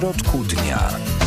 środku dnia.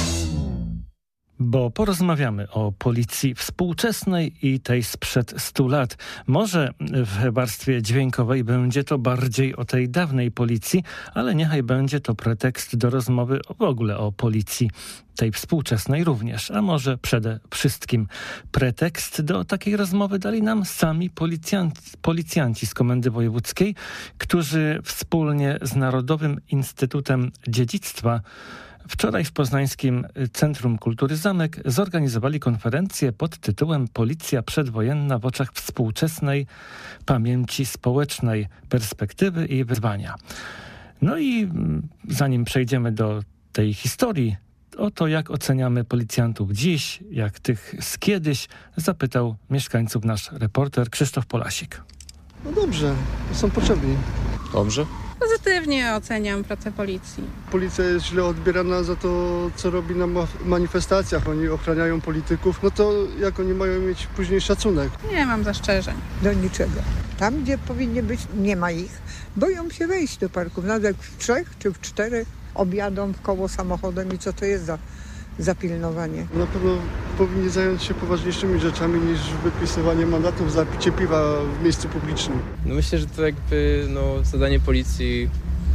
Bo porozmawiamy o policji współczesnej i tej sprzed 100 lat. Może w warstwie dźwiękowej będzie to bardziej o tej dawnej policji, ale niechaj będzie to pretekst do rozmowy w ogóle o policji tej współczesnej również, a może przede wszystkim pretekst do takiej rozmowy dali nam sami policjanci z Komendy Wojewódzkiej, którzy wspólnie z Narodowym Instytutem Dziedzictwa wczoraj w poznańskim Centrum Kultury Zamek zorganizowali konferencję pod tytułem Policja przedwojenna w oczach współczesnej pamięci społecznej, perspektywy i wyzwania. No i zanim przejdziemy do tej historii, o to, jak oceniamy policjantów dziś, jak tych z kiedyś, zapytał mieszkańców nasz reporter Krzysztof Polasik. No dobrze, są potrzebni. Dobrze? Pozytywnie oceniam pracę policji. Policja jest źle odbierana za to, co robi na manifestacjach. Oni ochraniają polityków. No to jak oni mają mieć później szacunek? Nie mam zastrzeżeń. Do niczego. Tam, gdzie powinni być, nie ma ich. Boją się wejść do parku. Nawet w 3 czy w 4 objadą w koło samochodem i co to jest za pilnowanie. Na pewno powinni zająć się poważniejszymi rzeczami niż wypisywanie mandatów za picie piwa w miejscu publicznym. No myślę, że to jakby zadanie policji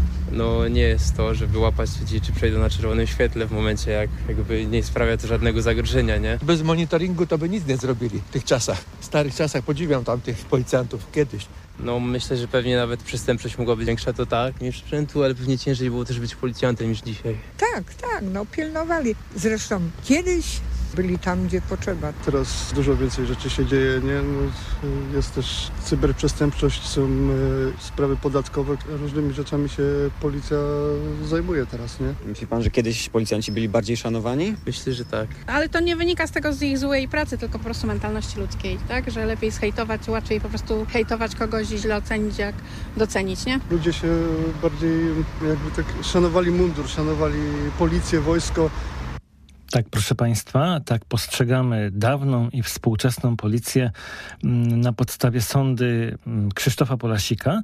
nie jest to, żeby łapać ludzi, czy przejdą na czerwonym świetle w momencie, jak jakby nie sprawia to żadnego zagrożenia, nie? Bez monitoringu to by nic nie zrobili w tych czasach. W starych czasach podziwiam tamtych policjantów kiedyś. No myślę, że pewnie nawet przestępczość mogła być większa, to tak, niż sprzętu, ale pewnie ciężej było też być policjantem niż dzisiaj. Tak, pilnowali. Zresztą kiedyś byli tam, gdzie potrzeba. Teraz dużo więcej rzeczy się dzieje, nie? Jest też cyberprzestępczość, są sprawy podatkowe. Różnymi rzeczami się policja zajmuje teraz, nie? Myśli pan, że kiedyś policjanci byli bardziej szanowani? Myślę, że tak. Ale to nie wynika z tego z ich złej pracy, tylko po prostu mentalności ludzkiej, tak? Że lepiej zhejtować, łatwiej po prostu hejtować kogoś i źle ocenić, jak docenić, nie? Ludzie się bardziej jakby tak szanowali mundur, szanowali policję, wojsko. Tak, proszę Państwa, tak postrzegamy dawną i współczesną policję na podstawie sądy Krzysztofa Polasika.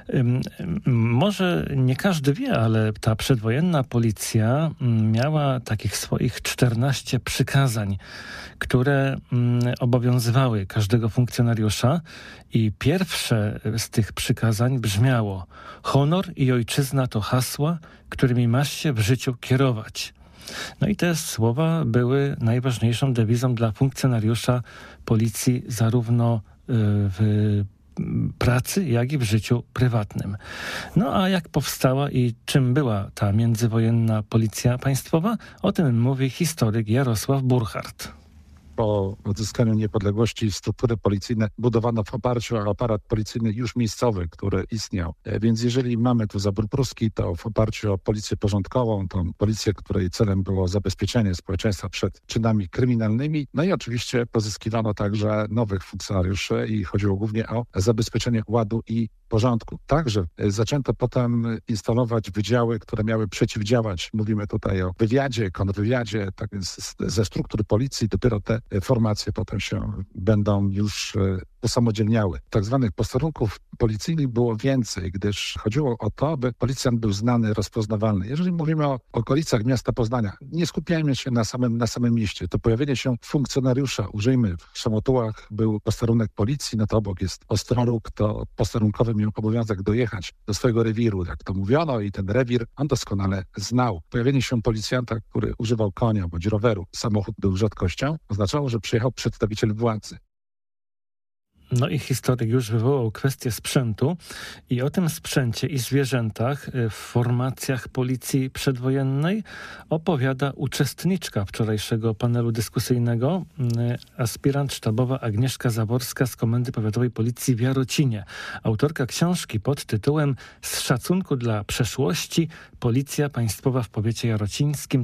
Może nie każdy wie, ale ta przedwojenna policja miała takich swoich 14 przykazań, które obowiązywały każdego funkcjonariusza i pierwsze z tych przykazań brzmiało: honor i ojczyzna to hasła, którymi masz się w życiu kierować. No i te słowa były najważniejszą dewizą dla funkcjonariusza policji zarówno w pracy, jak i w życiu prywatnym. No a jak powstała i czym była ta międzywojenna policja państwowa? O tym mówi historyk Jarosław Burchardt. Po odzyskaniu niepodległości struktury policyjne budowano w oparciu o aparat policyjny już miejscowy, który istniał. Więc jeżeli mamy tu zabór pruski, to w oparciu o policję porządkową, tą policję, której celem było zabezpieczenie społeczeństwa przed czynami kryminalnymi. No i oczywiście pozyskiwano także nowych funkcjonariuszy i chodziło głównie o zabezpieczenie ładu i porządku. Także zaczęto potem instalować wydziały, które miały przeciwdziałać. Mówimy tutaj o wywiadzie, kontrwywiadzie, tak więc ze struktur policji dopiero te formacje potem się będą już usamodzielniały. Tak zwanych posterunków policyjnych było więcej, gdyż chodziło o to, aby policjant był znany, rozpoznawalny. Jeżeli mówimy o okolicach miasta Poznania, nie skupiajmy się na samym mieście. To pojawienie się funkcjonariusza, użyjmy, w Szamotułach był posterunek policji, no to obok jest Ostroluk, to posterunkowy miał obowiązek dojechać do swojego rewiru, jak to mówiono, i ten rewir on doskonale znał. Pojawienie się policjanta, który używał konia bądź roweru, samochód był rzadkością, oznaczało, że przyjechał przedstawiciel władzy. No i historyk już wywołał kwestię sprzętu i o tym sprzęcie i zwierzętach w formacjach policji przedwojennej opowiada uczestniczka wczorajszego panelu dyskusyjnego, aspirant sztabowa Agnieszka Zaborska z Komendy Powiatowej Policji w Jarocinie. Autorka książki pod tytułem Z szacunku dla przeszłości Policja Państwowa w powiecie jarocińskim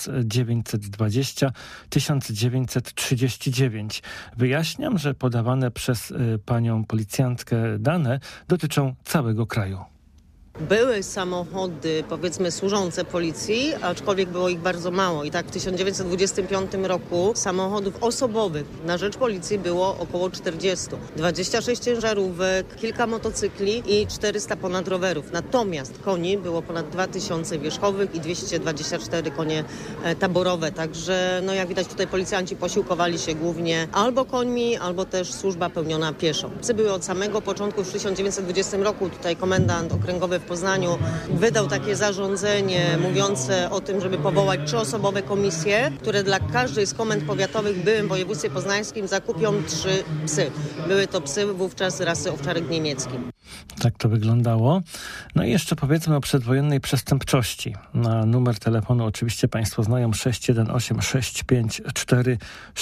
1920-1939. Wyjaśniam, że podawane przez panią policjantkę dane dotyczą całego kraju. Były samochody, powiedzmy, służące policji, aczkolwiek było ich bardzo mało. I tak w 1925 roku samochodów osobowych na rzecz policji było około 40. 26 ciężarówek, kilka motocykli i 400 ponad rowerów. Natomiast koni było ponad 2000 wierzchowych i 224 konie taborowe. Także jak widać tutaj policjanci posiłkowali się głównie albo końmi, albo też służba pełniona pieszo. Psy były od samego początku, w 1920 roku tutaj komendant okręgowy w Poznaniu wydał takie zarządzenie mówiące o tym, żeby powołać 3-osobowe komisje, które dla każdej z komend powiatowych w byłym województwie poznańskim zakupią 3 psy. Były to psy wówczas rasy owczarek niemiecki. Tak to wyglądało. No i jeszcze powiedzmy o przedwojennej przestępczości. Na numer telefonu oczywiście Państwo znają 618 654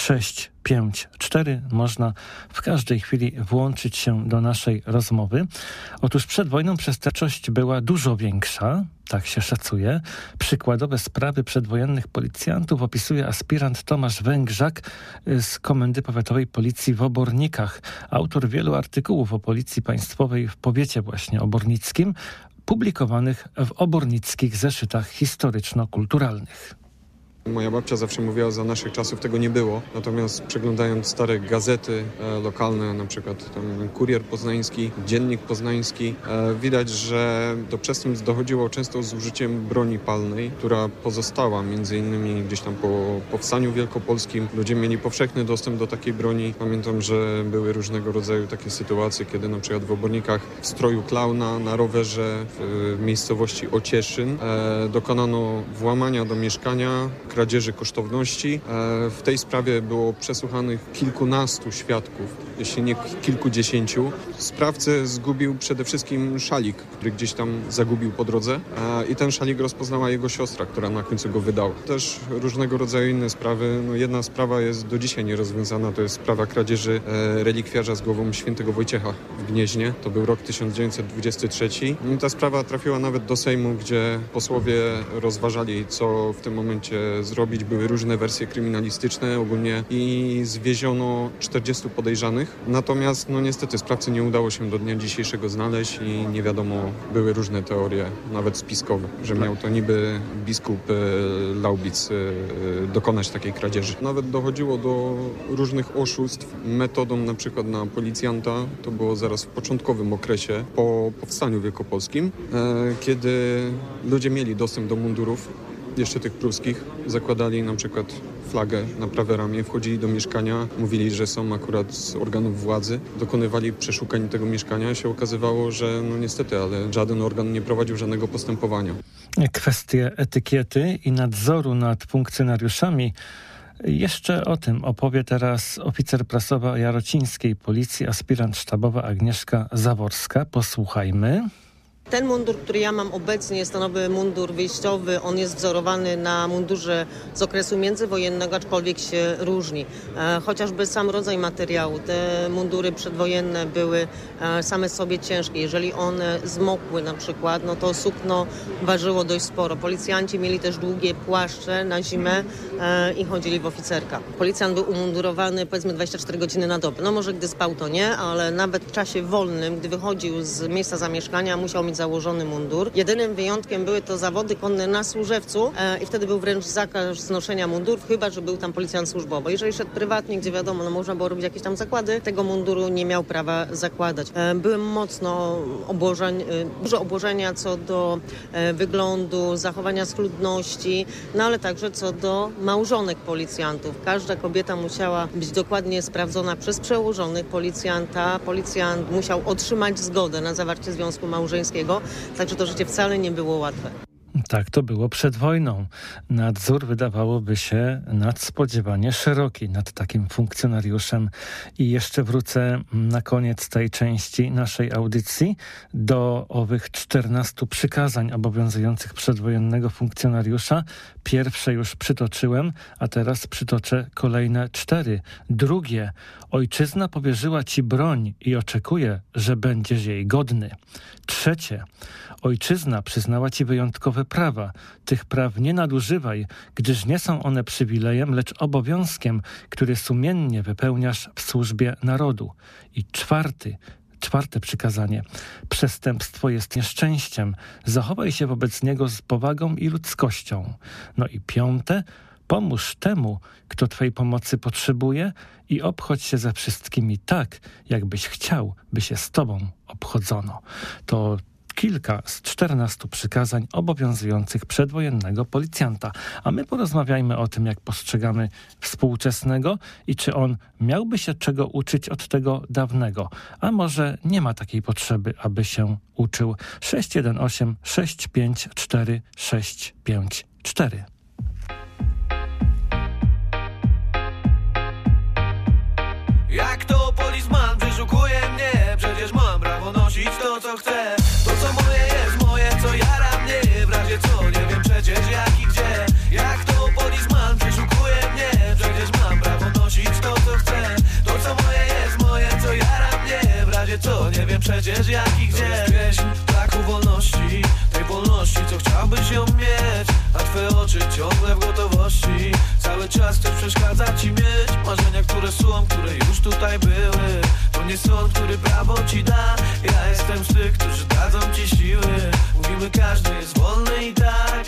654. Można w każdej chwili włączyć się do naszej rozmowy. Otóż przed wojną przestępczość była dużo większa, tak się szacuje. Przykładowe sprawy przedwojennych policjantów opisuje aspirant Tomasz Węgrzak z Komendy Powiatowej Policji w Obornikach. Autor wielu artykułów o Policji Państwowej w powiecie właśnie obornickim, publikowanych w obornickich zeszytach historyczno-kulturalnych. Moja babcia zawsze mówiła, za naszych czasów tego nie było. Natomiast przeglądając stare gazety lokalne, na przykład tam Kurier Poznański, Dziennik Poznański, widać, że do przestępstw dochodziło często z użyciem broni palnej, która pozostała między innymi gdzieś tam po powstaniu wielkopolskim. Ludzie mieli powszechny dostęp do takiej broni. Pamiętam, że były różnego rodzaju takie sytuacje, kiedy na przykład w Obornikach w stroju klauna na rowerze w miejscowości Ocieszyn dokonano włamania do mieszkania, kradzieży kosztowności. W tej sprawie było przesłuchanych kilkunastu świadków, jeśli nie kilkudziesięciu. Sprawcę zgubił przede wszystkim szalik, który gdzieś tam zagubił po drodze i ten szalik rozpoznała jego siostra, która na końcu go wydała. Też różnego rodzaju inne sprawy. Jedna sprawa jest do dzisiaj nierozwiązana, to jest sprawa kradzieży relikwiarza z głową świętego Wojciecha w Gnieźnie. To był rok 1923. I ta sprawa trafiła nawet do Sejmu, gdzie posłowie rozważali, co w tym momencie zrobić. Były różne wersje kryminalistyczne ogólnie i zwieziono 40 podejrzanych. Natomiast niestety sprawcy nie udało się do dnia dzisiejszego znaleźć i nie wiadomo, były różne teorie, nawet spiskowe, że miał to niby biskup Laubic dokonać takiej kradzieży. Nawet dochodziło do różnych oszustw metodą na przykład na policjanta. To było zaraz w początkowym okresie po powstaniu wielkopolskim, kiedy ludzie mieli dostęp do mundurów, jeszcze tych pruskich, zakładali na przykład flagę na prawe ramię, wchodzili do mieszkania, mówili, że są akurat z organów władzy, dokonywali przeszukań tego mieszkania. Się okazywało, że niestety, ale żaden organ nie prowadził żadnego postępowania. Kwestie etykiety i nadzoru nad funkcjonariuszami. Jeszcze o tym opowie teraz oficer prasowa jarocińskiej policji, aspirant sztabowa Agnieszka Zaworska. Posłuchajmy. Ten mundur, który ja mam obecnie, stanowy mundur wyjściowy, on jest wzorowany na mundurze z okresu międzywojennego, aczkolwiek się różni. Chociażby sam rodzaj materiału. Te mundury przedwojenne były same sobie ciężkie. Jeżeli one zmokły na przykład, to sukno ważyło dość sporo. Policjanci mieli też długie płaszcze na zimę i chodzili w oficerkach. Policjant był umundurowany powiedzmy 24 godziny na dobę. Może gdy spał to nie, ale nawet w czasie wolnym, gdy wychodził z miejsca zamieszkania, musiał mieć założony mundur. Jedynym wyjątkiem były to zawody konne na Służewcu i wtedy był wręcz zakaz noszenia mundurów, chyba że był tam policjant służbowy. Jeżeli szedł prywatnie, gdzie wiadomo, można było robić jakieś tam zakłady, tego munduru nie miał prawa zakładać. Były mocno dużo obłożenia co do wyglądu, zachowania schludności, ale także co do małżonek policjantów. Każda kobieta musiała być dokładnie sprawdzona przez przełożonych policjanta. Policjant musiał otrzymać zgodę na zawarcie związku małżeńskiego. Także to życie wcale nie było łatwe. Tak to było przed wojną. Nadzór wydawałoby się nadspodziewanie szeroki nad takim funkcjonariuszem. I jeszcze wrócę na koniec tej części naszej audycji do owych 14 przykazań obowiązujących przedwojennego funkcjonariusza. Pierwsze już przytoczyłem, a teraz przytoczę kolejne 4. Drugie. Ojczyzna powierzyła ci broń i oczekuje, że będziesz jej godny. Trzecie. Ojczyzna przyznała ci wyjątkowe prawa. Tych praw nie nadużywaj, gdyż nie są one przywilejem, lecz obowiązkiem, który sumiennie wypełniasz w służbie narodu. I 4. 4. przykazanie. Przestępstwo jest nieszczęściem. Zachowaj się wobec niego z powagą i ludzkością. No i 5. Pomóż temu, kto Twojej pomocy potrzebuje i obchodź się ze wszystkimi tak, jakbyś chciał, by się z Tobą obchodzono. To kilka z 14 przykazań obowiązujących przedwojennego policjanta. A my porozmawiajmy o tym, jak postrzegamy współczesnego i czy on miałby się czego uczyć od tego dawnego. A może nie ma takiej potrzeby, aby się uczył. 618 654 654. Jak to policjant wyszukuje mnie? Przecież mam prawo nosić to, co chcę. To, co moje jest moje, co jara mnie. W razie co, nie wiem przecież jak i gdzie. Jak to policjant wyszukuje mnie? Przecież mam prawo nosić to, co chcę. To, co moje jest moje, co jara mnie. W razie co, nie wiem przecież jak i gdzie. To jest pieśń braku wolności, tej wolności, co chciałbyś ją mieć. A twoje oczy ciągle w gotowości. Cały czas chcesz przeszkadzać ci mieć marzenia, które są, które już tutaj były. To nie sąd, który prawo ci da. Ja jestem z tych, którzy dadzą ci siły. Mówimy, każdy jest wolny i tak.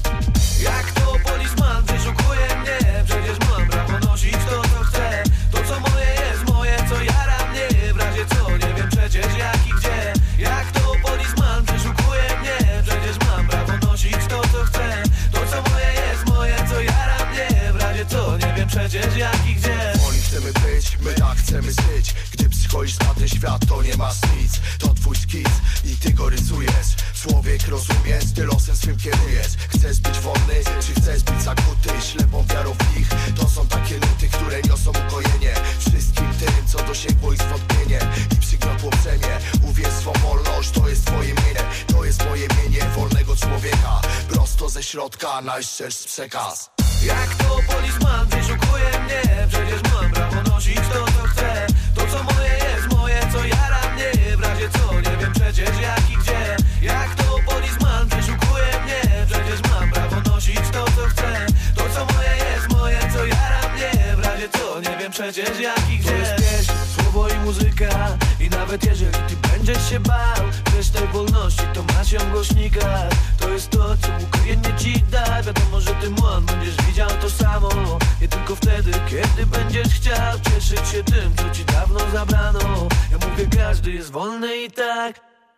Jak to policjant wyszukuje mnie? Przecież mam prawo nosić to, co chcę. To, co moje jest moje, co jara mnie. W razie co, nie wiem przecież jak i gdzie. Jak to policjant wyszukuje mnie? Przecież mam prawo nosić to, co chcę. To, co moje jest moje, co jara mnie. W razie co, nie wiem przecież jak i gdzie. Oni chcemy być, my tak chcemy żyć. Gdy przychodzisz na ten świat, to nie masz nic. To twój skic i ty go rysujesz. Człowiek rozumiesz, ty losem swym kierujesz. Chcesz być wolny, czy chcesz być zakuty? Ślepą wiarą w nich, to są takie nuty, które niosą ukojenie wszystkim tym, co dosięgło ich zwątpienie i przygniotło brzemię. Uwierz w swą wolność, to jest twoje mienie. To jest moje mienie wolnego człowieka. Prosto ze środka najszczerszy przekaz. Jak to policjant wyszukuje mnie? Przecież mam prawo nosić to, co chcę. To, co moje jest moje, co jara mnie. W razie co, nie wiem przecież jak i gdzie. Jak to policjant wyszukuje mnie? Przecież mam prawo nosić to, co chcę. To, co moje jest moje, co jara mnie. W razie co, nie wiem przecież jak i gdzie. To jest pieśń, słowo i muzyka. I nawet jeżeli ty będziesz się bał też tej wolności, to masz ją w głośnikach. To jest to, co ukryje nie ci da. Wiadomo, że ty młon będziesz widział to samo. Nie tylko wtedy, kiedy będziesz chciał cieszyć się tym, co ci dawno zabrano. Ja mówię, każdy jest wolny i tak.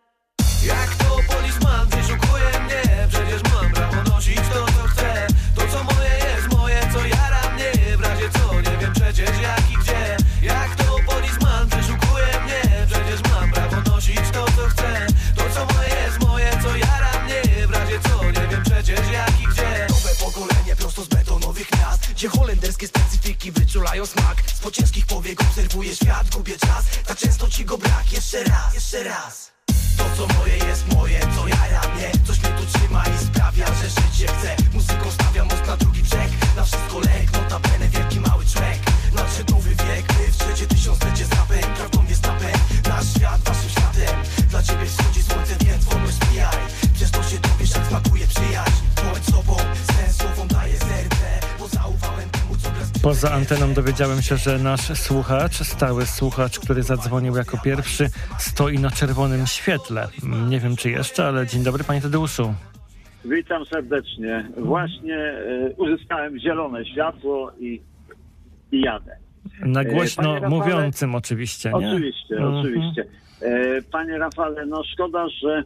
Jak to policjant wyszukuje mnie? Przecież mam prawo nosić to, co chcę. To, co moje jest moje, co jara mnie. W razie co, nie wiem przecież jak i gdzie. Jak to policjant wyszukuje mnie? Przecież mam prawo nosić to, co chcę. To, co moje jest moje, co jara mnie. W razie co, nie wiem przecież jak i gdzie. Nowe pokolenie prosto z betonowych miast, gdzie holenderskie specyfiki wyczulają smak. Z ciężkich powiek obserwuję świat, gubię czas. Tak często ci go brak, jeszcze raz. To, co moje jest moje, co jara mnie. Coś mnie tu trzyma i sprawia, że żyć się chce. Muzyką stawiam most na drugi brzeg. Na wszystko lek, notabene wielki mały człowiek. Nadszedł nowy wiek, my w trzecie tysiąclecie z rapem. Prawdą jest napęd, nasz świat waszym światem. Dla ciebie wschodzi słońce, więc wolność spijaj. Przez to się dowiesz, jak smakuje przyjaźń. Bądź sobą, sens słowom daje serce. Bo zaufałem temu, co gra. Poza anteną dowiedziałem się, że nasz słuchacz, stały słuchacz, który zadzwonił jako pierwszy, stoi na czerwonym świetle. Nie wiem czy jeszcze, ale dzień dobry panie Tadeuszu. Witam serdecznie. Właśnie uzyskałem zielone światło i jadę. Na głośno Rafale, mówiącym oczywiście, nie? Oczywiście. Panie Rafale, no szkoda, że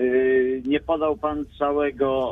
nie podał pan całego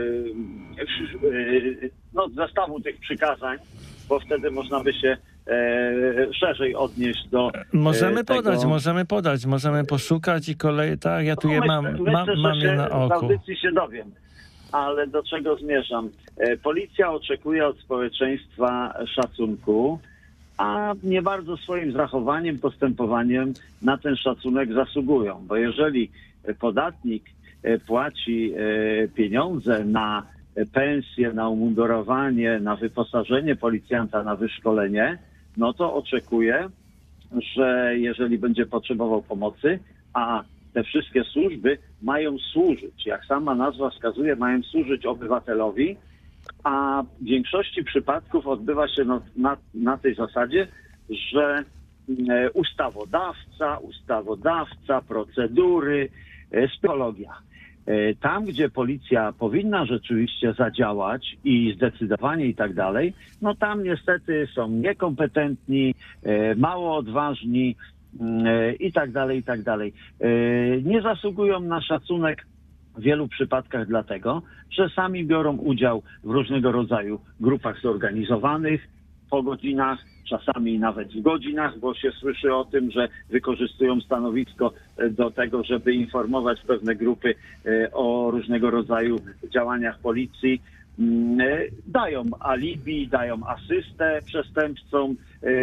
zestawu tych przykazań, bo wtedy można by się szerzej odnieść do Możemy tego. podać, możemy poszukać i kolej, tak, ja tu je mam je na W oku. audycji się dowiem, ale do czego zmierzam? Policja oczekuje od społeczeństwa szacunku, a nie bardzo swoim zachowaniem, postępowaniem na ten szacunek zasługują, bo jeżeli podatnik płaci pieniądze na pensję, na umundurowanie, na wyposażenie policjanta, na wyszkolenie, no to oczekuje, że jeżeli będzie potrzebował pomocy, a te wszystkie służby mają służyć, jak sama nazwa wskazuje, mają służyć obywatelowi, a w większości przypadków odbywa się na tej zasadzie, że ustawodawca, procedury, psychologia. Tam, gdzie policja powinna rzeczywiście zadziałać i zdecydowanie i tak dalej, no tam niestety są niekompetentni, mało odważni i tak dalej, i tak dalej. Nie zasługują na szacunek w wielu przypadkach dlatego, że sami biorą udział w różnego rodzaju grupach zorganizowanych po godzinach, czasami nawet w godzinach, bo się słyszy o tym, że wykorzystują stanowisko do tego, żeby informować pewne grupy o różnego rodzaju działaniach policji. Dają alibi, dają asystę przestępcom,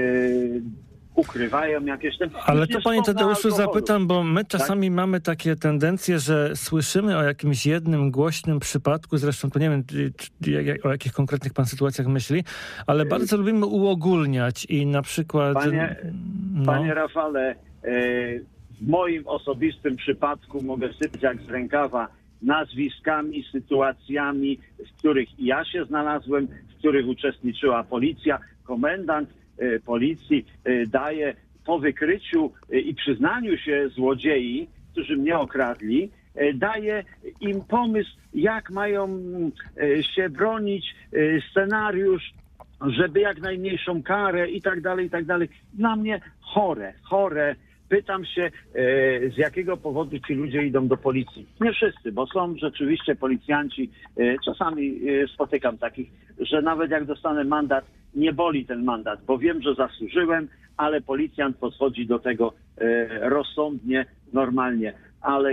ukrywają jakieś... Ale to, panie Tadeuszu, zapytam, bo my czasami mamy takie tendencje, że słyszymy o jakimś jednym głośnym przypadku, zresztą to nie wiem, o jakich konkretnych pan sytuacjach myśli, ale bardzo lubimy uogólniać i na przykład... Panie Rafale, w moim osobistym przypadku mogę sypać jak z rękawa nazwiskami, sytuacjami, w których ja się znalazłem, w których uczestniczyła policja, komendant policji daje po wykryciu i przyznaniu się złodziei, którzy mnie okradli, daje im pomysł, jak mają się bronić, scenariusz, żeby jak najmniejszą karę i tak dalej, i tak dalej. Dla mnie chore. Pytam się, z jakiego powodu ci ludzie idą do policji. Nie wszyscy, bo są rzeczywiście policjanci, czasami spotykam takich, że nawet jak dostanę mandat, nie boli ten mandat, bo wiem, że zasłużyłem, ale policjant podchodzi do tego rozsądnie, normalnie. Ale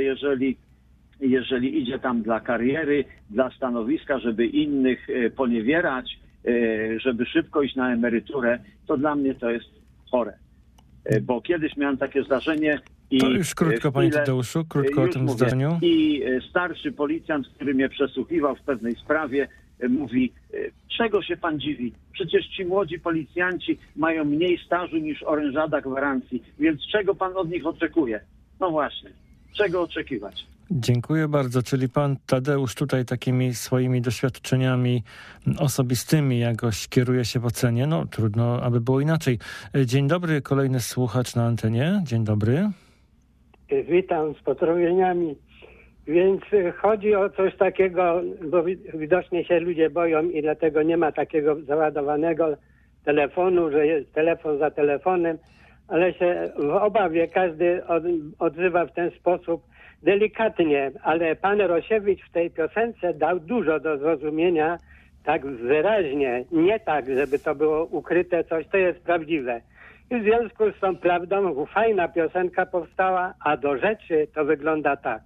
jeżeli idzie tam dla kariery, dla stanowiska, żeby innych poniewierać, żeby szybko iść na emeryturę, to dla mnie to jest chore. Bo kiedyś miałem takie zdarzenie i... To już krótko, panie Tadeuszu, krótko o tym zdarzeniu. I starszy policjant, który mnie przesłuchiwał w pewnej sprawie, mówi, czego się pan dziwi? Przecież ci młodzi policjanci mają mniej stażu niż orężada gwarancji, więc czego pan od nich oczekuje? No właśnie, czego oczekiwać? Dziękuję bardzo. Czyli pan Tadeusz tutaj takimi swoimi doświadczeniami osobistymi jakoś kieruje się w ocenie. No trudno, aby było inaczej. Dzień dobry, kolejny słuchacz na antenie. Dzień dobry. Witam z pozdrowieniami. Więc chodzi o coś takiego, bo widocznie się ludzie boją i dlatego nie ma takiego załadowanego telefonu, że jest telefon za telefonem, ale się w obawie każdy odzywa w ten sposób delikatnie, ale pan Rosiewicz w tej piosence dał dużo do zrozumienia, tak wyraźnie, nie tak, żeby to było ukryte coś, to jest prawdziwe. I w związku z tą prawdą fajna piosenka powstała, a do rzeczy to wygląda tak.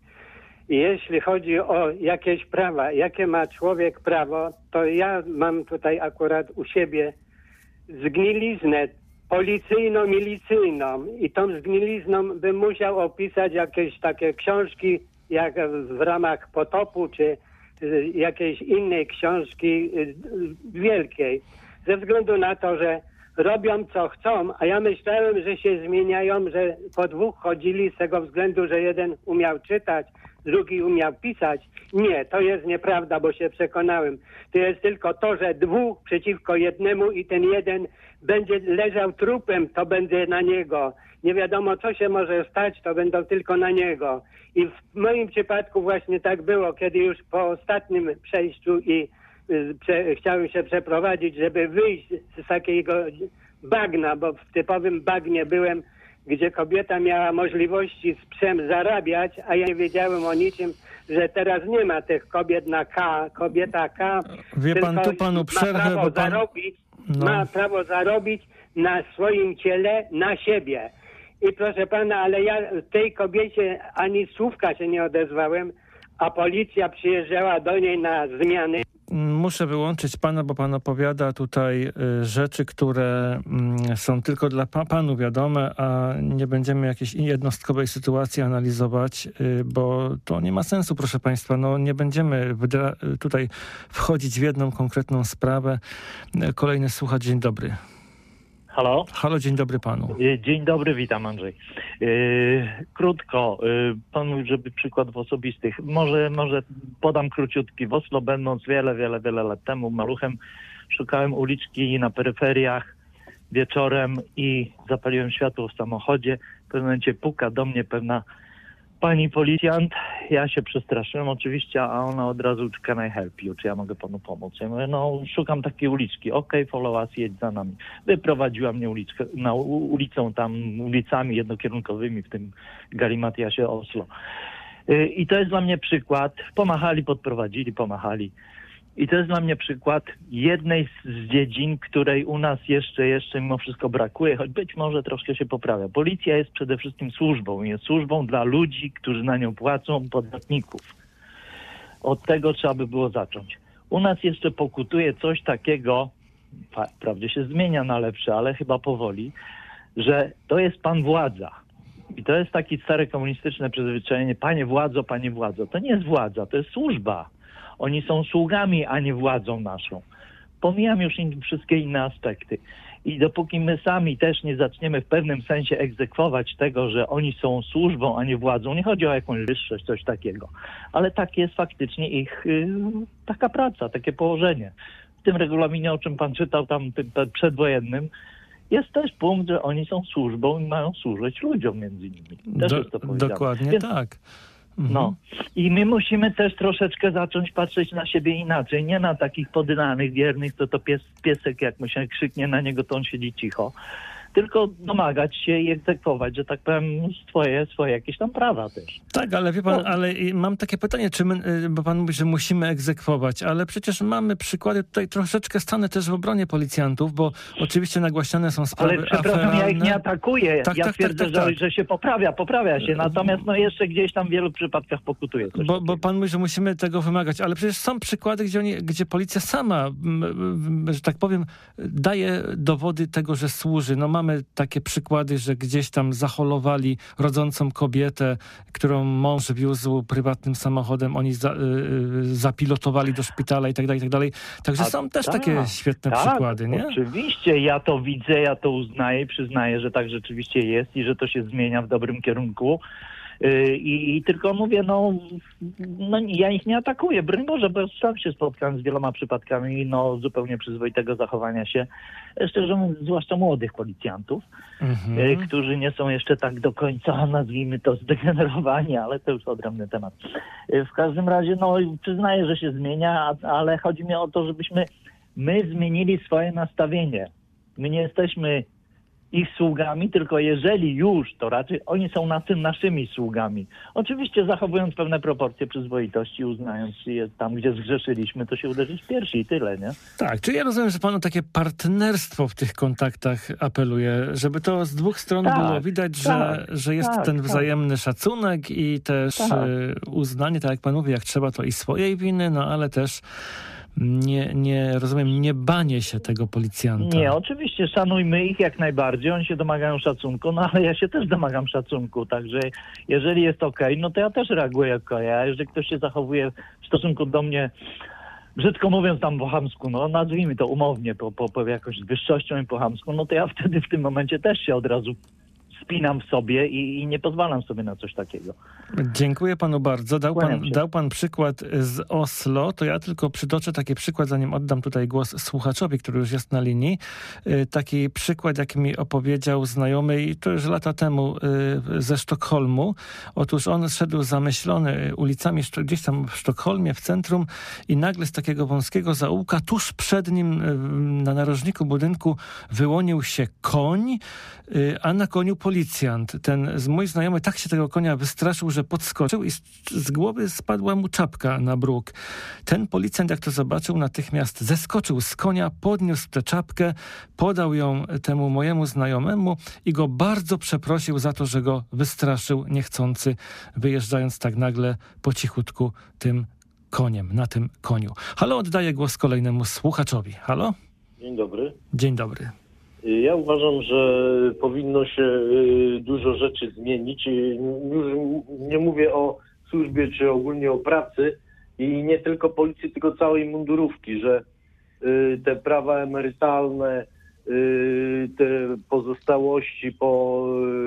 Jeśli chodzi o jakieś prawa, jakie ma człowiek prawo, to ja mam tutaj akurat u siebie zgniliznę policyjno-milicyjną i tą zgnilizną bym musiał opisać jakieś takie książki, jak w ramach Potopu, czy jakiejś innej książki wielkiej. Ze względu na to, że robią co chcą, a ja myślałem, że się zmieniają, że po dwóch chodzili z tego względu, że jeden umiał czytać, drugi umiał pisać. Nie, to jest nieprawda, bo się przekonałem. To jest tylko to, że dwóch przeciwko jednemu i ten jeden będzie leżał trupem, to będzie na niego. Nie wiadomo, co się może stać, to będą tylko na niego. I w moim przypadku właśnie tak było, kiedy już po ostatnim przejściu i chciałem się przeprowadzić, żeby wyjść z takiego bagna, bo w typowym bagnie byłem, gdzie kobieta miała możliwości z psem zarabiać, a ja nie wiedziałem o niczym, że teraz nie ma tych kobiet na K. Kobieta K wie pan, tu panu przerwę, bo pan... ma prawo zarobić na swoim ciele, na siebie. I proszę pana, ale ja tej kobiecie ani słówka się nie odezwałem, a policja przyjeżdżała do niej na zmiany. Muszę wyłączyć pana, bo pan opowiada tutaj rzeczy, które są tylko dla panu wiadome, a nie będziemy jakiejś jednostkowej sytuacji analizować, bo to nie ma sensu, proszę państwa. No, nie będziemy tutaj wchodzić w jedną konkretną sprawę. Kolejny słuchacz, dzień dobry. Halo? Halo, dzień dobry panu. Dzień dobry, witam Andrzej. Krótko, pan mówi, żeby przykładów osobistych. Może podam króciutki. W Oslo, będąc wiele lat temu maluchem, szukałem uliczki na peryferiach wieczorem i zapaliłem światło w samochodzie. W pewnym momencie puka do mnie pewna pani policjant. Ja się przestraszyłem oczywiście, a ona od razu, can I help you? Czy ja mogę panu pomóc? Ja mówię, no szukam takiej uliczki. Okej, follow us, jedź za nami. Wyprowadziła mnie ulicami jednokierunkowymi w tym galimatiasie Oslo. I to jest dla mnie przykład. Pomachali, podprowadzili, pomachali. I to jest dla mnie przykład jednej z dziedzin, której u nas jeszcze mimo wszystko brakuje, choć być może troszkę się poprawia. Policja jest przede wszystkim służbą. Jest służbą dla ludzi, którzy na nią płacą, podatników. Od tego trzeba by było zacząć. U nas jeszcze pokutuje coś takiego, wprawdzie się zmienia na lepsze, ale chyba powoli, że to jest pan władza. I to jest takie stare komunistyczne przyzwyczajenie, panie władzo, panie władzo. To nie jest władza, to jest służba. Oni są sługami, a nie władzą naszą. Pomijam już wszystkie inne aspekty. I dopóki my sami też nie zaczniemy w pewnym sensie egzekwować tego, że oni są służbą, a nie władzą, nie chodzi o jakąś wyższość, coś takiego. Ale tak jest faktycznie ich taka praca, takie położenie. W tym regulaminie, o czym pan czytał tam przedwojennym, jest też punkt, że oni są służbą i mają służyć ludziom między innymi. Też jest to powiedziane. Dokładnie tak. No. I my musimy też troszeczkę zacząć patrzeć na siebie inaczej. Nie na takich podynanych, wiernych, to piesek, jak mu się krzyknie na niego, to on siedzi cicho. Tylko domagać się i egzekwować, że tak powiem, swoje jakieś tam prawa też. Tak, ale wie pan, ale mam takie pytanie, czy my, bo pan mówi, że musimy egzekwować, ale przecież mamy przykłady, tutaj troszeczkę stanę też w obronie policjantów, bo oczywiście nagłaśniane są sprawy ale przepraszam, aferalne. Ja ich nie atakuję. Tak, ja tak, twierdzę, tak. że się poprawia się. Natomiast jeszcze gdzieś tam w wielu przypadkach pokutuje. Bo pan mówi, że musimy tego wymagać, ale przecież są przykłady, gdzie policja sama, że tak powiem, daje dowody tego, że służy. No mamy takie przykłady, że gdzieś tam zaholowali rodzącą kobietę, którą mąż wiózł prywatnym samochodem, oni zapilotowali do szpitala i tak dalej. Także są też takie świetne przykłady, nie? Oczywiście, ja to widzę, ja to uznaję, przyznaję, że tak rzeczywiście jest i że to się zmienia w dobrym kierunku. I tylko mówię, ja ich nie atakuję, broń Boże, bo sam się spotkałem z wieloma przypadkami zupełnie przyzwoitego zachowania się, szczerze mówiąc, zwłaszcza młodych policjantów, którzy nie są jeszcze tak do końca, nazwijmy to, zdegenerowani, ale to już odrębny temat. W każdym razie, przyznaję, że się zmienia, ale chodzi mi o to, żebyśmy my zmienili swoje nastawienie. My nie jesteśmy ich sługami, tylko jeżeli już, to raczej oni są naszymi sługami. Oczywiście zachowując pewne proporcje przyzwoitości, uznając tam, gdzie zgrzeszyliśmy, to się uderzyć pierwsi i tyle, nie? Tak, czyli ja rozumiem, że pan o takie partnerstwo w tych kontaktach apeluje, żeby to z dwóch stron było widać, że jest ten wzajemny szacunek i też uznanie, tak jak pan mówi, jak trzeba, to i swojej winy, ale też nie banie się tego policjanta. Nie, oczywiście szanujmy ich jak najbardziej, oni się domagają szacunku, ale ja się też domagam szacunku, także jeżeli jest okej, to ja też reaguję jak okej, a jeżeli ktoś się zachowuje w stosunku do mnie, brzydko mówiąc tam po chamsku, nazwijmy to umownie, po jakoś z wyższością i po chamsku, to ja wtedy w tym momencie też się od razu spinam w sobie i nie pozwalam sobie na coś takiego. Dziękuję panu bardzo. Dał pan przykład z Oslo, to ja tylko przytoczę taki przykład, zanim oddam tutaj głos słuchaczowi, który już jest na linii. Taki przykład, jak mi opowiedział znajomy, i to już lata temu, ze Sztokholmu. Otóż on szedł zamyślony ulicami gdzieś tam w Sztokholmie, w centrum, i nagle z takiego wąskiego zaułka, tuż przed nim na narożniku budynku wyłonił się koń, a na koniu policjant. Mój znajomy tak się tego konia wystraszył, że podskoczył i z głowy spadła mu czapka na bruk. Ten policjant, jak to zobaczył, natychmiast zeskoczył z konia, podniósł tę czapkę, podał ją temu mojemu znajomemu i go bardzo przeprosił za to, że go wystraszył niechcący, wyjeżdżając tak nagle po cichutku tym koniem, na tym koniu. Halo, oddaję głos kolejnemu słuchaczowi. Halo? Dzień dobry. Dzień dobry. Ja uważam, że powinno się dużo rzeczy zmienić. Już nie mówię o służbie czy ogólnie o pracy i nie tylko policji, tylko całej mundurówki, że te prawa emerytalne, te pozostałości po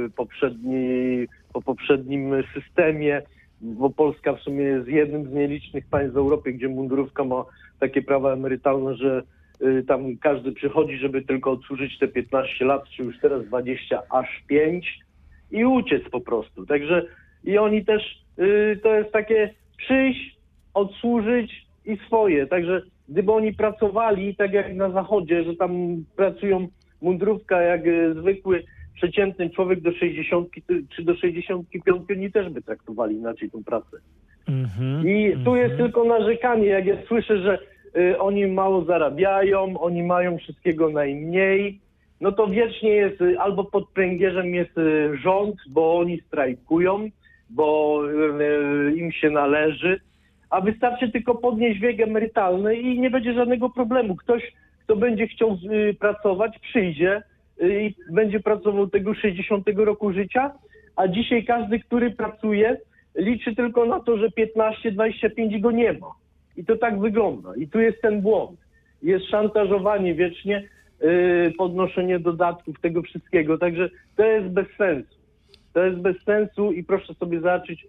poprzednim systemie, bo Polska w sumie jest jednym z nielicznych państw w Europie, gdzie mundurówka ma takie prawa emerytalne, że tam każdy przychodzi, żeby tylko odsłużyć te 15 lat, czy już teraz 20, aż 5 i uciec po prostu. Także i oni też, to jest takie przyjść, odsłużyć i swoje. Także gdyby oni pracowali tak jak na zachodzie, że tam pracują mundurówka jak zwykły, przeciętny człowiek do 60 czy do 65, oni też by traktowali inaczej tą pracę. I tu jest tylko narzekanie, jak ja słyszę, że oni mało zarabiają, oni mają wszystkiego najmniej, no to wiecznie jest, albo pod pręgierzem jest rząd, bo oni strajkują, bo im się należy, a wystarczy tylko podnieść wiek emerytalny i nie będzie żadnego problemu. Ktoś, kto będzie chciał pracować, przyjdzie i będzie pracował tego 60 roku życia, a dzisiaj każdy, który pracuje, liczy tylko na to, że 15-25 go nie ma. I to tak wygląda. I tu jest ten błąd. Jest szantażowanie wiecznie, podnoszenie dodatków, tego wszystkiego. Także to jest bez sensu. To jest bez sensu i proszę sobie zobaczyć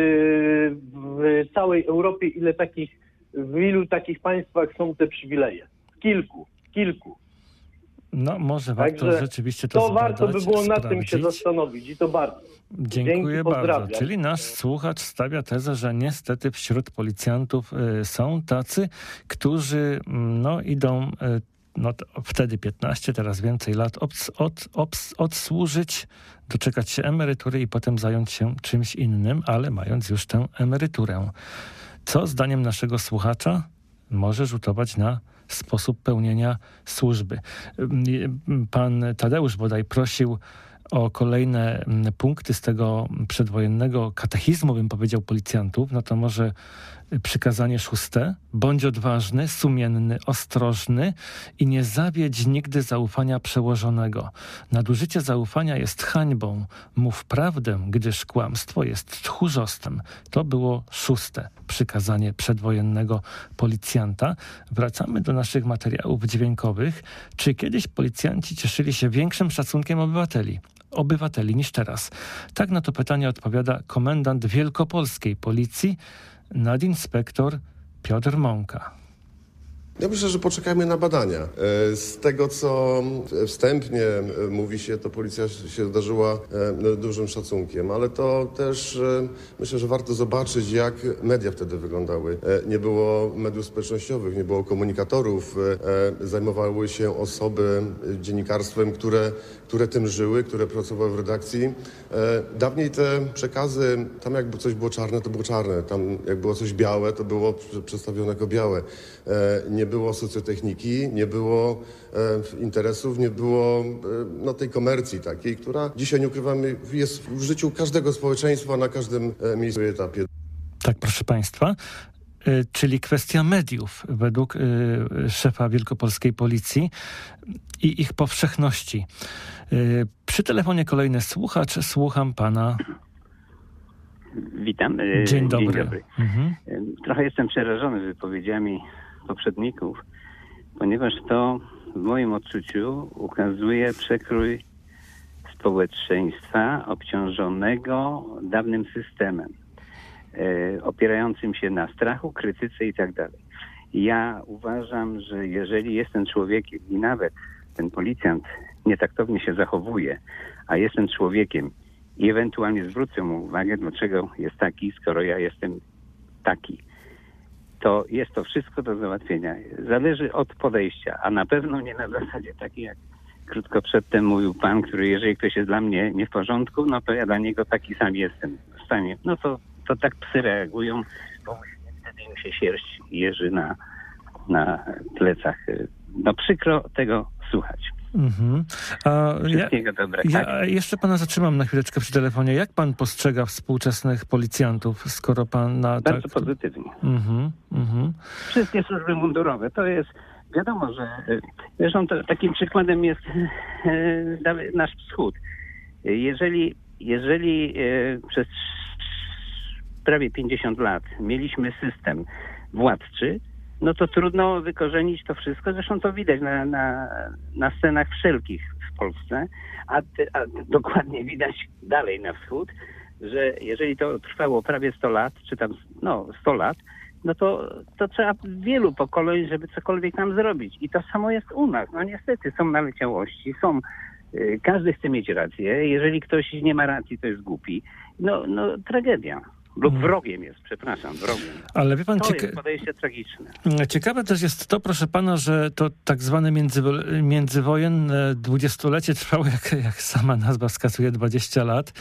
w całej Europie, w ilu takich państwach są te przywileje. Kilku. No może warto rzeczywiście to zbadać, warto by było sprawdzić. nad tym się zastanowić i to bardzo. Dziękuję bardzo. Czyli nasz słuchacz stawia tezę, że niestety wśród policjantów są tacy, którzy idą wtedy 15, teraz więcej lat odsłużyć, doczekać się emerytury i potem zająć się czymś innym, ale mając już tę emeryturę. Co zdaniem naszego słuchacza może rzutować na sposób pełnienia służby. Pan Tadeusz bodaj prosił o kolejne punkty z tego przedwojennego katechizmu, bym powiedział, policjantów. No to może przykazanie 6. Bądź odważny, sumienny, ostrożny i nie zawiedź nigdy zaufania przełożonego. Nadużycie zaufania jest hańbą. Mów prawdę, gdyż kłamstwo jest tchórzostwem. To było 6. przykazanie przedwojennego policjanta. Wracamy do naszych materiałów dźwiękowych. Czy kiedyś policjanci cieszyli się większym szacunkiem obywateli niż teraz? Tak na to pytanie odpowiada komendant wielkopolskiej policji, nadinspektor Piotr Mąka. Ja myślę, że poczekajmy na badania. Z tego, co wstępnie mówi się, to policja się zdarzyła dużym szacunkiem, ale to też myślę, że warto zobaczyć, jak media wtedy wyglądały. Nie było mediów społecznościowych, nie było komunikatorów, zajmowały się osoby dziennikarstwem, które tym żyły, które pracowały w redakcji. Dawniej te przekazy, tam jakby coś było czarne, to było czarne, tam jak było coś białe, to było przedstawione jako białe. Nie było socjotechniki, nie było interesów, nie było tej komercji takiej, która dzisiaj, nie ukrywamy, jest w życiu każdego społeczeństwa na każdym miejscu i etapie. Tak, proszę Państwa. Czyli kwestia mediów według szefa wielkopolskiej policji i ich powszechności. Przy telefonie kolejny słuchacz. Słucham pana. Witam. Dzień dobry. Trochę jestem przerażony wypowiedziami poprzedników, ponieważ to w moim odczuciu ukazuje przekrój społeczeństwa obciążonego dawnym systemem, opierającym się na strachu, krytyce i tak dalej. Ja uważam, że jeżeli jestem człowiekiem i nawet ten policjant nietaktownie się zachowuje, a jestem człowiekiem i ewentualnie zwrócę mu uwagę, dlaczego jest taki, skoro ja jestem taki, to jest to wszystko do załatwienia. Zależy od podejścia, a na pewno nie na zasadzie takiej, jak krótko przedtem mówił pan, który jeżeli ktoś jest dla mnie nie w porządku, no to ja dla niego taki sam jestem w stanie. No to tak psy reagują, bo wtedy im się sierść jeży na plecach. No przykro tego słuchać. Wszystkiego dobrego. Ja jeszcze pana zatrzymam na chwileczkę przy telefonie. Jak pan postrzega współczesnych policjantów, skoro pan Bardzo pozytywnie. Wszystkie służby mundurowe, to jest wiadomo, że zresztą takim przykładem jest nasz wschód. Jeżeli przez prawie 50 lat mieliśmy system władczy, no to trudno wykorzenić to wszystko. Zresztą to widać na scenach wszelkich w Polsce, a dokładnie widać dalej na wschód, że jeżeli to trwało prawie 100 lat, czy tam 100 lat, no to trzeba wielu pokoleń, żeby cokolwiek tam zrobić. I to samo jest u nas. No niestety są naleciałości, każdy chce mieć rację. Jeżeli ktoś nie ma racji, to jest głupi. No tragedia. Lub wrogiem jest, wrogiem. Ale wie pan, to jest podejście tragiczne. Ciekawe też jest to, proszę pana, że to tak zwane międzywojenne dwudziestolecie trwało, jak sama nazwa wskazuje, 20 lat.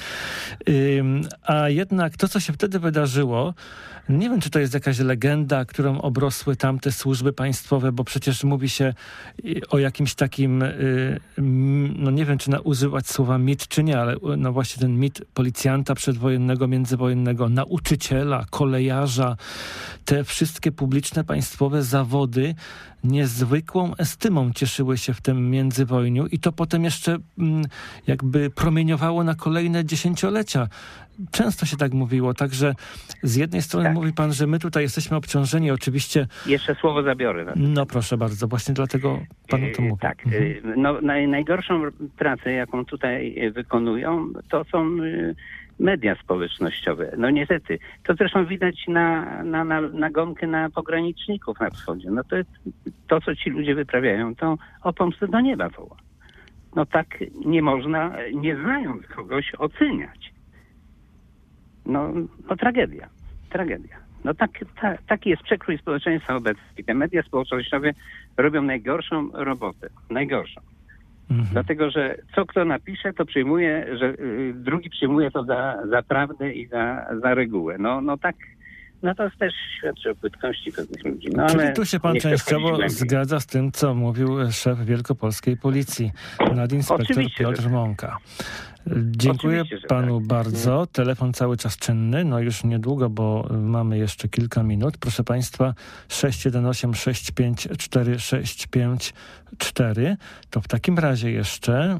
A jednak to, co się wtedy wydarzyło, nie wiem, czy to jest jakaś legenda, którą obrosły tamte służby państwowe, bo przecież mówi się o jakimś takim, no nie wiem, czy używać słowa mit, czy nie, ale no właśnie ten mit policjanta przedwojennego, międzywojennego, nauczyciela, kolejarza, te wszystkie publiczne państwowe zawody niezwykłą estymą cieszyły się w tym międzywojniu i to potem jeszcze jakby promieniowało na kolejne dziesięciolecia. Często się tak mówiło, także z jednej strony mówi pan, że my tutaj jesteśmy obciążeni, oczywiście... Jeszcze słowo zabiorę. No proszę bardzo, właśnie dlatego panu to mówię. Tak, no najgorszą pracę, jaką tutaj wykonują, to są media społecznościowe. No niestety. To zresztą widać na nagonkę na pograniczników na wschodzie. No to jest to, co ci ludzie wyprawiają, to o pomstę do nieba woła. No tak nie można, nie znając kogoś, oceniać. No tragedia. No taki jest przekrój społeczeństwa obecnie. Te media społecznościowe robią najgorszą robotę. Najgorszą. Dlatego, że co kto napisze, to przyjmuje, że drugi przyjmuje to za prawdę i za regułę. No tak, no to też świadczy o płytkości pewnych ludzi. No, czyli ale tu się pan częściowo zgadza z tym, co mówił szef wielkopolskiej policji, nadinspektor Piotr Mąka. Dziękuję panu bardzo. Telefon cały czas czynny, no już niedługo, bo mamy jeszcze kilka minut. Proszę państwa, 618 654 654. To w takim razie jeszcze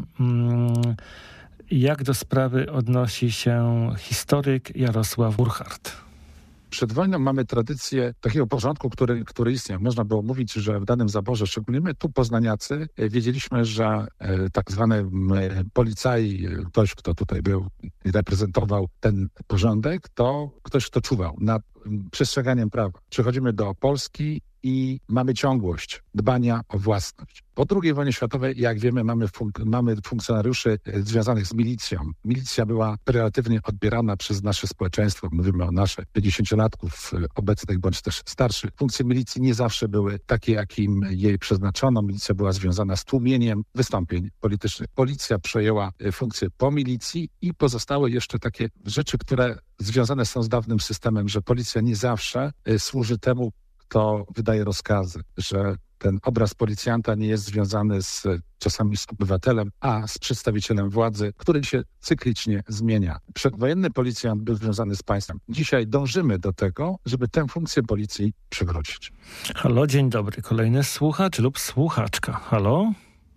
jak do sprawy odnosi się historyk Jarosław Burchardt? Przed wojną mamy tradycję takiego porządku, który istniał. Można było mówić, że w danym zaborze, szczególnie my tu poznaniacy, wiedzieliśmy, że tak zwany policaj, ktoś, kto tutaj był i reprezentował ten porządek, to ktoś, kto czuwał nad przestrzeganiem prawa. Przechodzimy do Polski i mamy ciągłość dbania o własność. Po II wojnie światowej, jak wiemy, mamy funkcjonariuszy związanych z milicją. Milicja była relatywnie odbierana przez nasze społeczeństwo. Mówimy o nasze 50-latków obecnych bądź też starszych. Funkcje milicji nie zawsze były takie, jakim jej przeznaczono. Milicja była związana z tłumieniem wystąpień politycznych. Policja przejęła funkcję po milicji i pozostały jeszcze takie rzeczy, które związane są z dawnym systemem, że policja nie zawsze służy temu, kto wydaje rozkazy, że ten obraz policjanta nie jest związany czasami z obywatelem, a z przedstawicielem władzy, który się cyklicznie zmienia. Przedwojenny policjant był związany z państwem. Dzisiaj dążymy do tego, żeby tę funkcję policji przywrócić. Halo, dzień dobry. Kolejny słuchacz lub słuchaczka. Halo?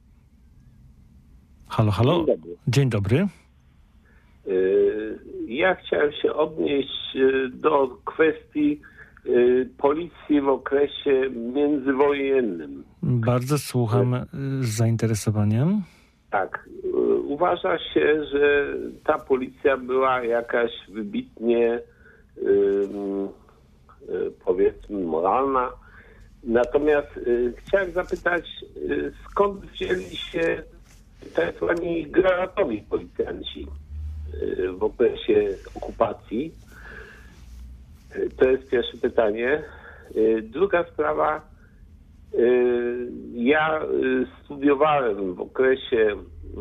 Halo? Dzień dobry. Ja chciałem się odnieść do kwestii policji w okresie międzywojennym. Bardzo słucham z zainteresowaniem. Tak. Uważa się, że ta policja była jakaś wybitnie powiedzmy moralna. Natomiast chciałem zapytać, skąd wzięli się tak zwani granatowi policjanci w okresie okupacji? To jest pierwsze pytanie. Druga sprawa. Ja studiowałem w okresie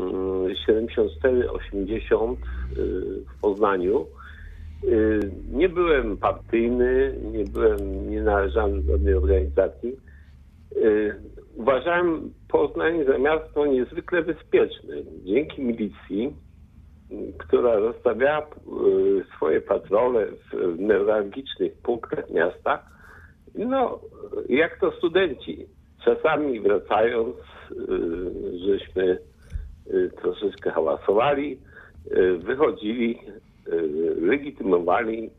74-80 w Poznaniu. Nie byłem partyjny, nie należałem do żadnej organizacji. Uważałem Poznań za miasto niezwykle bezpieczne. Dzięki milicji, która rozstawiała swoje patrole w newralgicznych punktach miasta, no, jak to studenci. Czasami wracając, żeśmy troszeczkę hałasowali, wychodzili, legitymowali,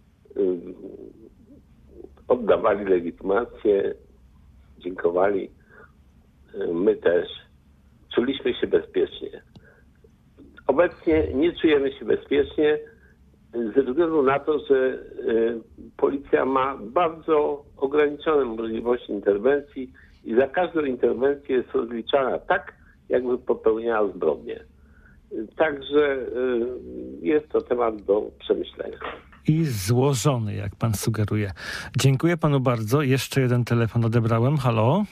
oddawali legitymację, dziękowali. My też czuliśmy się bezpiecznie. Obecnie nie czujemy się bezpiecznie ze względu na to, że policja ma bardzo ograniczone możliwości interwencji i za każdą interwencję jest rozliczana tak, jakby popełniała zbrodnię. Także jest to temat do przemyślenia. I złożony, jak pan sugeruje. Dziękuję panu bardzo. Jeszcze jeden telefon odebrałem. Halo?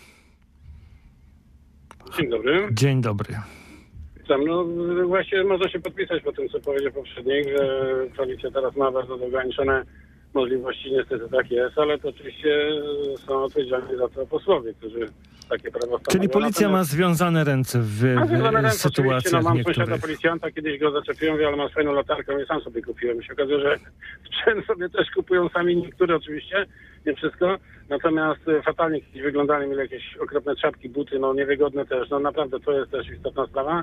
Dzień dobry. Dzień dobry. Witam. No właściwie można się podpisać po tym, co powiedział poprzednik, że policja teraz ma bardzo ograniczone możliwości, niestety tak jest, ale to oczywiście są odpowiedzialni za to posłowie, którzy takie prawo stanowią. Czyli policja ma związane ręce w sytuacjach mam niektórych. sąsiada policjanta, kiedyś go zaczepiłem, ale mam fajną latarkę, ja sam sobie kupiłem. I się okazuje, że sprzęt sobie też kupują sami niektóre oczywiście, nie wszystko. Natomiast fatalnie kiedyś wyglądali, mieli jakieś okropne czapki, buty, no niewygodne też. No naprawdę to jest też istotna sprawa.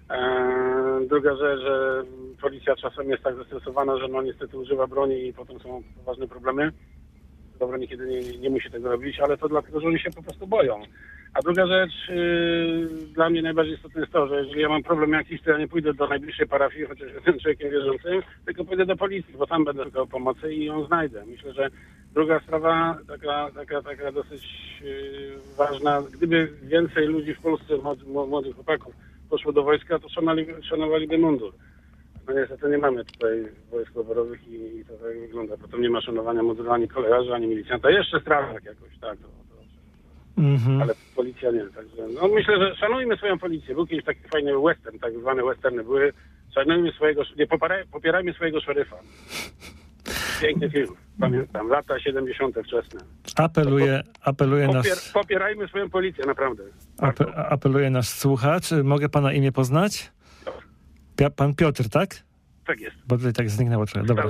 Druga rzecz, że policja czasem jest tak zestresowana, że no niestety używa broni i potem są poważne problemy. Dobra, niekiedy nie musi tego robić, ale to dlatego, że oni się po prostu boją. A druga rzecz, dla mnie najbardziej istotne jest to, że jeżeli ja mam problem jakiś, to ja nie pójdę do najbliższej parafii, chociaż jestem człowiekiem wierzącym, tylko pójdę do policji, bo tam będę szukał pomocy i ją znajdę. Myślę, że druga sprawa, taka dosyć ważna, gdyby więcej ludzi w Polsce, młodych chłopaków, poszło do wojska, to szanowaliby mundur. No niestety nie mamy tutaj wojsk oborowych i to tak wygląda. Potem nie ma szanowania munduru ani kolejarza, ani milicjanta. Jeszcze strażak jakoś, tak. Ale policja nie. Także no myślę, że szanujmy swoją policję. Był kiedyś taki fajny western, tak zwane westerny były. Szanujmy popierajmy swojego szeryfa. Piękny film, pamiętam. Lata 70. wczesne. Apeluje Popierajmy swoją policję, naprawdę. Apeluje nasz słuchacz. Mogę pana imię poznać? Pan Piotr, tak? Tak jest. Bo tutaj tak zniknęło trochę. Dobra.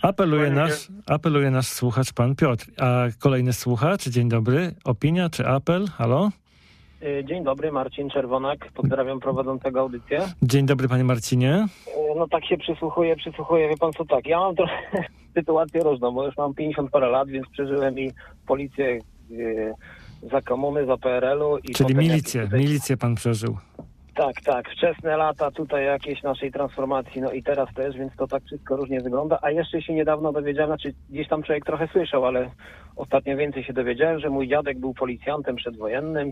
Apeluje nasz słuchacz, pan Piotr. A kolejny słuchacz, dzień dobry. Opinia czy apel? Halo? Dzień dobry, Marcin Czerwonak. Pozdrawiam prowadzącego audycję. Dzień dobry, panie Marcinie. No tak się przysłuchuję. Wie pan co, tak. Ja mam trochę sytuację różną, bo już mam 50 parę lat, więc przeżyłem i policję za komuny, za PRL-u. Czyli milicję pan przeżył. Tak. Wczesne lata tutaj jakiejś naszej transformacji, no i teraz też, więc to tak wszystko różnie wygląda. A jeszcze się niedawno dowiedziałem, znaczy gdzieś tam człowiek trochę słyszał, ale ostatnio więcej się dowiedziałem, że mój dziadek był policjantem przedwojennym.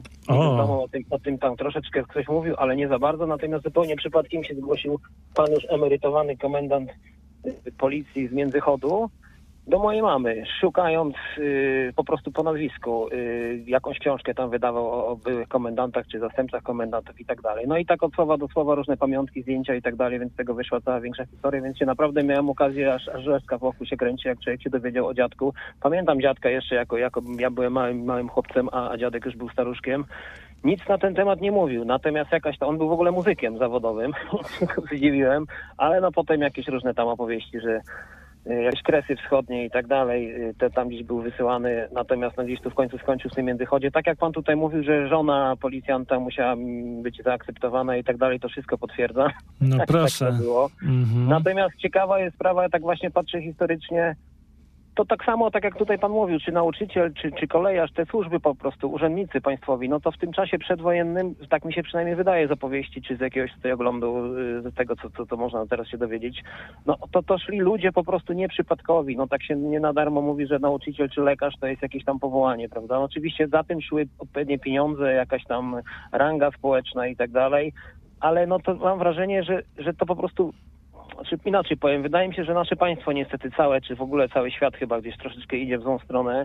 O tym tam troszeczkę ktoś mówił, ale nie za bardzo. Natomiast zupełnie przypadkiem się zgłosił pan już emerytowany komendant policji z Międzychodu do mojej mamy, szukając po prostu po nazwisku, jakąś książkę tam wydawał o byłych komendantach czy zastępcach komendantów i tak dalej. No i tak od słowa do słowa różne pamiątki, zdjęcia i tak dalej, więc z tego wyszła cała większa historia, więc się naprawdę miałem okazję, aż łezka w oku się kręci, jak człowiek się dowiedział o dziadku. Pamiętam dziadka jeszcze jako ja byłem małym chłopcem, a dziadek już był staruszkiem. Nic na ten temat nie mówił, natomiast on był w ogóle muzykiem zawodowym, zdziwiłem, ale no potem jakieś różne tam opowieści, że jakieś Kresy Wschodnie i tak dalej, tam gdzieś był wysyłany, natomiast no gdzieś tu w końcu skończył w tym Międzychodzie. Tak jak pan tutaj mówił, że żona policjanta musiała być zaakceptowana i tak dalej, to wszystko potwierdza. No proszę. Tak to było. Natomiast ciekawa jest sprawa, ja tak właśnie patrzę historycznie, to tak samo, tak jak tutaj pan mówił, czy nauczyciel, czy kolejarz, te służby po prostu, urzędnicy państwowi, no to w tym czasie przedwojennym, tak mi się przynajmniej wydaje z opowieści, czy z jakiegoś tutaj oglądu, z tego, co można teraz się dowiedzieć, no to szli ludzie po prostu nieprzypadkowi, no tak się nie na darmo mówi, że nauczyciel czy lekarz to jest jakieś tam powołanie, prawda? Oczywiście za tym szły odpowiednie pieniądze, jakaś tam ranga społeczna i tak dalej, ale no to mam wrażenie, że to po prostu... Inaczej powiem, wydaje mi się, że nasze państwo niestety całe, czy w ogóle cały świat chyba gdzieś troszeczkę idzie w złą stronę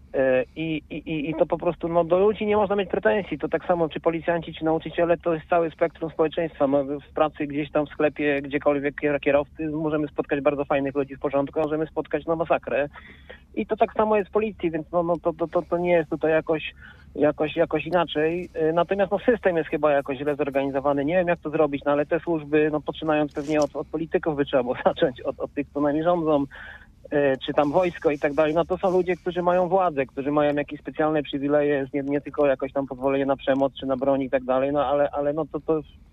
i to po prostu no, do ludzi nie można mieć pretensji. To tak samo czy policjanci, czy nauczyciele, to jest cały spektrum społeczeństwa. My w pracy gdzieś tam w sklepie, gdziekolwiek kierowcy, możemy spotkać bardzo fajnych ludzi w porządku, możemy spotkać na masakrę. I to tak samo jest w policji, więc to nie jest tutaj jakoś inaczej. Natomiast no, system jest chyba jakoś źle zorganizowany. Nie wiem jak to zrobić, no ale te służby, no poczynając pewnie od polityków by trzeba było zacząć, od tych, co nami rządzą, czy tam wojsko i tak dalej, no to są ludzie, którzy mają władzę, którzy mają jakieś specjalne przywileje, nie tylko jakoś tam pozwolenie na przemoc, czy na broń i tak dalej, no ale no to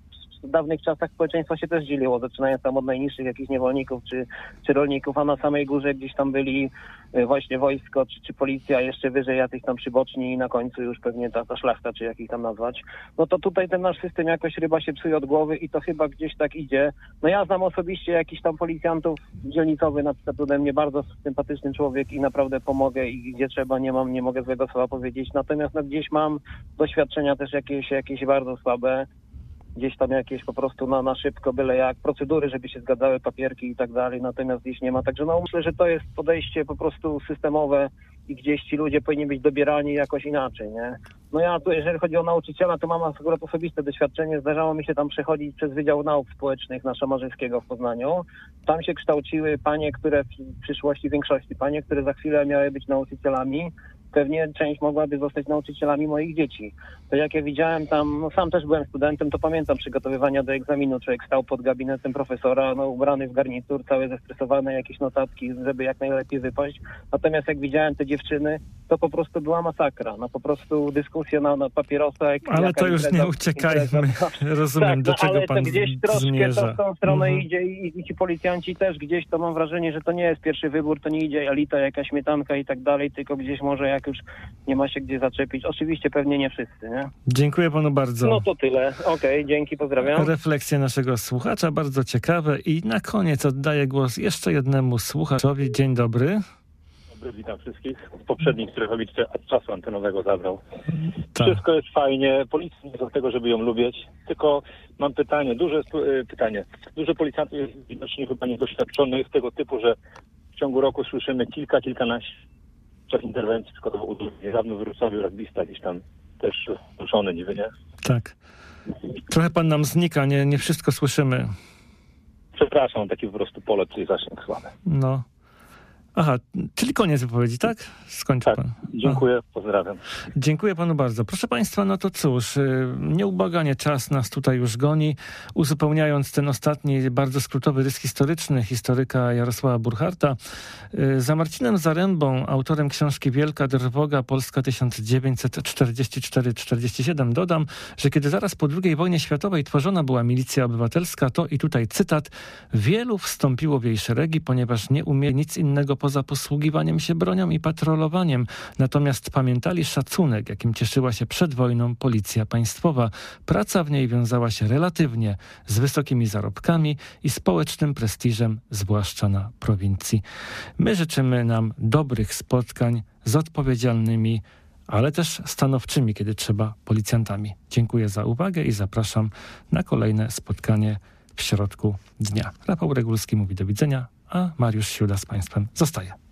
w dawnych czasach społeczeństwo się też dzieliło, zaczynając tam od najniższych jakichś niewolników czy rolników, a na samej górze gdzieś tam byli właśnie wojsko czy policja, jeszcze wyżej jacyś tam przyboczni i na końcu już pewnie ta szlachta, czy jak ich tam nazwać. No to tutaj ten nasz system jakoś chyba się psuje od głowy i to chyba gdzieś tak idzie. No ja znam osobiście jakichś tam policjantów, dzielnicowy na przykład ode mnie, bardzo sympatyczny człowiek i naprawdę pomogę i gdzie trzeba nie mogę złego słowa powiedzieć. Natomiast no, gdzieś mam doświadczenia też jakieś bardzo słabe. Gdzieś tam jakieś po prostu na szybko, byle jak, procedury, żeby się zgadzały, papierki i tak dalej, natomiast gdzieś nie ma. Także no myślę, że to jest podejście po prostu systemowe i gdzieś ci ludzie powinni być dobierani jakoś inaczej, nie? No ja tu, jeżeli chodzi o nauczyciela, to mam akurat osobiste doświadczenie. Zdarzało mi się tam przechodzić przez Wydział Nauk Społecznych na Szamarzyńskiego w Poznaniu. Tam się kształciły panie, które w przyszłości, w większości panie, które za chwilę miały być nauczycielami. Pewnie część mogłaby zostać nauczycielami moich dzieci. To jak ja widziałem tam, no sam też byłem studentem, to pamiętam przygotowywania do egzaminu. Człowiek stał pod gabinetem profesora, no ubrany w garnitur, całe zestresowane, jakieś notatki, żeby jak najlepiej wypaść. Natomiast jak widziałem te dziewczyny, to po prostu była masakra. No po prostu dyskusja na papierosa. Ale to już nie uciekajmy. Rozumiem, do czego ale pan to gdzieś troszkę zmierza. to w tą stronę idzie i ci policjanci też gdzieś, to mam wrażenie, że to nie jest pierwszy wybór, to nie idzie elita, jakaś śmietanka i tak dalej, tylko gdzieś może jak już nie ma się gdzie zaczepić. Oczywiście pewnie nie wszyscy, nie? Dziękuję panu bardzo. No to tyle. Okej, dzięki, pozdrawiam. Refleksje naszego słuchacza, bardzo ciekawe. I na koniec oddaję głos jeszcze jednemu słuchaczowi. Dzień dobry. Witam wszystkich. Poprzednik, który robi czasu antenowego zabrał. Tak. Wszystko jest fajnie. Policja nie jest od tego, żeby ją lubić. Tylko mam pytanie, duże pytanie. Dużo policjantów jest widocznie chyba niedoświadczonych tego typu, że w ciągu roku słyszymy kilkanaście interwencji. Przykładowo niedawno w Wrocławiu rugbista gdzieś tam też ruszony niby, nie? Tak. Trochę pan nam znika, nie wszystko słyszymy. Przepraszam, taki po prostu pole, czyli zasięg słaby. No. Aha, czyli koniec wypowiedzi, tak? Skończył pan. Dziękuję, pozdrawiam. Dziękuję panu bardzo. Proszę państwa, no to cóż, nieubłaganie czas nas tutaj już goni. Uzupełniając ten ostatni, bardzo skrótowy rys historyczny historyka Jarosława Burcharta, za Marcinem Zarębą, autorem książki Wielka Drwoga Polska 1944-47, dodam, że kiedy zaraz po II wojnie światowej tworzona była milicja obywatelska, to i tutaj cytat, wielu wstąpiło w jej szeregi, ponieważ nie umieli nic innego poza posługiwaniem się bronią i patrolowaniem. Natomiast pamiętali szacunek, jakim cieszyła się przed wojną policja państwowa. Praca w niej wiązała się relatywnie z wysokimi zarobkami i społecznym prestiżem, zwłaszcza na prowincji. My życzymy nam dobrych spotkań z odpowiedzialnymi, ale też stanowczymi, kiedy trzeba, policjantami. Dziękuję za uwagę i zapraszam na kolejne spotkanie w środku dnia. Rafał Regulski mówi do widzenia, a Mariusz Siuda z państwem zostaje.